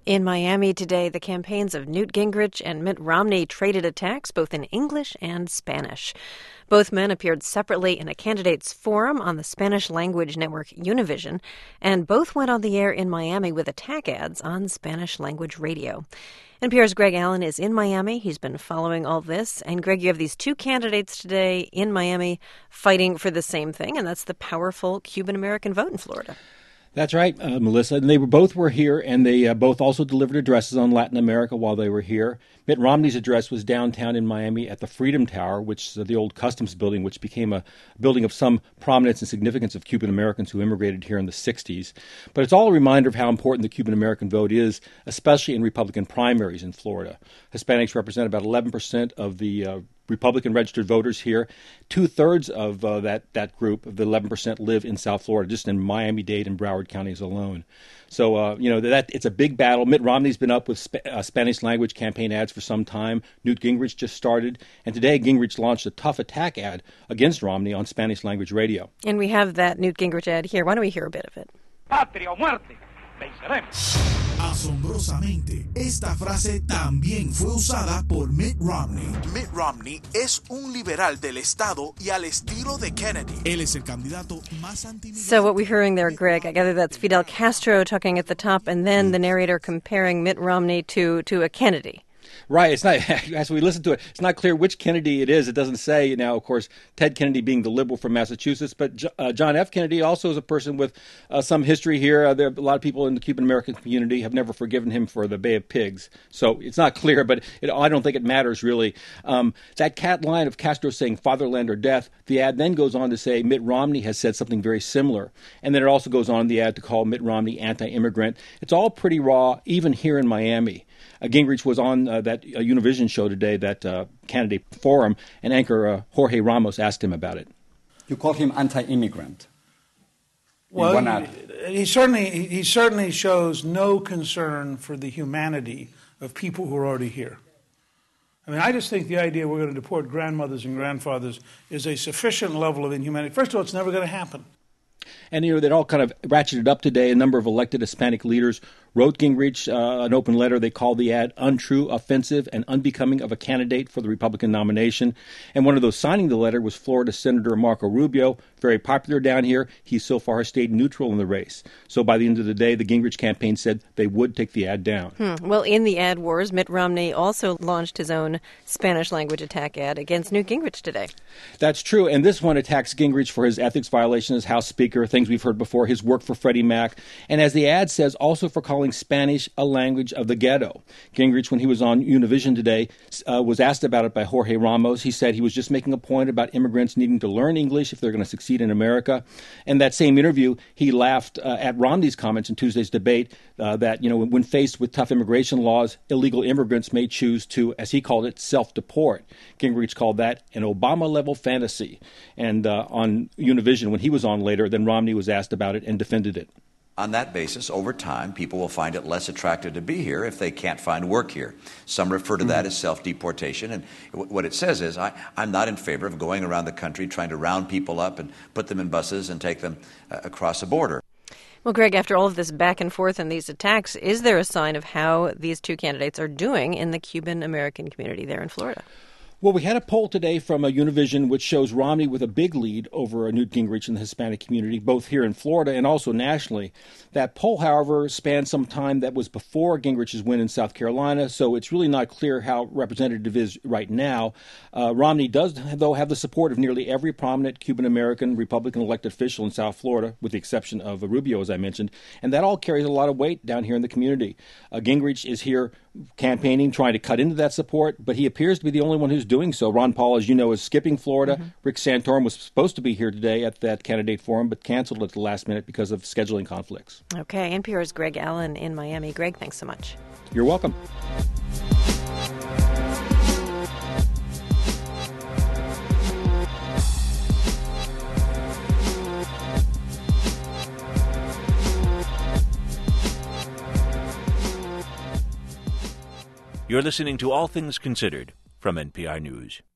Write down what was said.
In Miami today, the campaigns of Newt Gingrich and Mitt Romney traded attacks both in English and Spanish. Both men appeared separately in a candidates forum on the Spanish-language network Univision, and both went on the air in Miami with attack ads on Spanish-language radio. NPR's Greg Allen is in Miami. He's been following all this. And Greg, you have these two candidates today in Miami fighting for the same thing, and that's the powerful Cuban-American vote in Florida. That's right, Melissa. And they both were here, and they both also delivered addresses on Latin America while they were here. Mitt Romney's address was downtown in Miami at the Freedom Tower, which is the old customs building, which became a building of some prominence and significance of Cuban Americans who immigrated here in the 60s. But it's all a reminder of how important the Cuban American vote is, especially in Republican primaries in Florida. Hispanics represent about 11% of the Republican registered voters here. 2/3 of that group, of the 11%, live in South Florida, just in Miami-Dade and Broward counties alone. So, that it's a big battle. Mitt Romney's been up with Spanish language campaign ads for some time. Newt Gingrich just started. And today, Gingrich launched a tough attack ad against Romney on Spanish language radio. And we have that Newt Gingrich ad here. Why don't we hear a bit of it? Patria o muerte, venceremos. Asombrosamente, esta frase también fue usada por Mitt Romney. Mitt Romney es un liberal del Estado y al estilo de Kennedy. Él es el candidato más antimigrante. So what we're hearing there, Greg, I gather that's Fidel Castro talking at the top, and then the narrator comparing Mitt Romney to a Kennedy. Right. It's not, as we listen to it, it's not clear which Kennedy it is. It doesn't say now, of course, Ted Kennedy being the liberal from Massachusetts, but John F. Kennedy also is a person with some history here. There are a lot of people in the Cuban American community have never forgiven him for the Bay of Pigs. So it's not clear, but I don't think it matters really. That cat line of Castro saying fatherland or death, the ad then goes on to say Mitt Romney has said something very similar. And then it also goes on in the ad to call Mitt Romney anti-immigrant. It's all pretty raw, even here in Miami. Gingrich was on that Univision show today, that candidate forum, and anchor Jorge Ramos asked him about it. You call him anti-immigrant. Well, he certainly shows no concern for the humanity of people who are already here. I mean, I just think the idea we're going to deport grandmothers and grandfathers is a sufficient level of inhumanity. First of all, it's never going to happen. And, they're all kind of ratcheted up today. A number of elected Hispanic leaders wrote Gingrich an open letter. They called the ad untrue, offensive, and unbecoming of a candidate for the Republican nomination. And one of those signing the letter was Florida Senator Marco Rubio, very popular down here. He so far has stayed neutral in the race. So by the end of the day, the Gingrich campaign said they would take the ad down. Well, in the ad wars, Mitt Romney also launched his own Spanish language attack ad against Newt Gingrich today. That's true. And this one attacks Gingrich for his ethics violation as House Speaker, things we've heard before, his work for Freddie Mac, and as the ad says, also for calling Spanish a language of the ghetto. Gingrich, when he was on Univision today, was asked about it by Jorge Ramos. He said he was just making a point about immigrants needing to learn English if they're going to succeed in America. In that same interview, he laughed at Romney's comments in Tuesday's debate that, when faced with tough immigration laws, illegal immigrants may choose to, as he called it, self-deport. Gingrich called that an Obama-level fantasy. And on Univision, when he was on later, then Romney was asked about it and defended it. On that basis, over time, people will find it less attractive to be here if they can't find work here. Some refer to that as self-deportation. And what it says is, I'm not in favor of going around the country trying to round people up and put them in buses and take them across a border. Well, Greg, after all of this back and forth and these attacks, is there a sign of how these two candidates are doing in the Cuban-American community there in Florida? Well, we had a poll today from Univision which shows Romney with a big lead over Newt Gingrich in the Hispanic community, both here in Florida and also nationally. That poll, however, spanned some time that was before Gingrich's win in South Carolina, so it's really not clear how representative it is right now. Romney does, though, have the support of nearly every prominent Cuban-American Republican elected official in South Florida, with the exception of Rubio, as I mentioned, and that all carries a lot of weight down here in the community. Gingrich is here campaigning, trying to cut into that support, but he appears to be the only one who's doing so. Ron Paul, as you know, is skipping Florida. Rick Santorum was supposed to be here today at that candidate forum, but canceled at the last minute because of scheduling conflicts. Okay, NPR's Greg Allen in Miami. Greg, thanks so much. You're welcome. You're listening to All Things Considered from NPR News.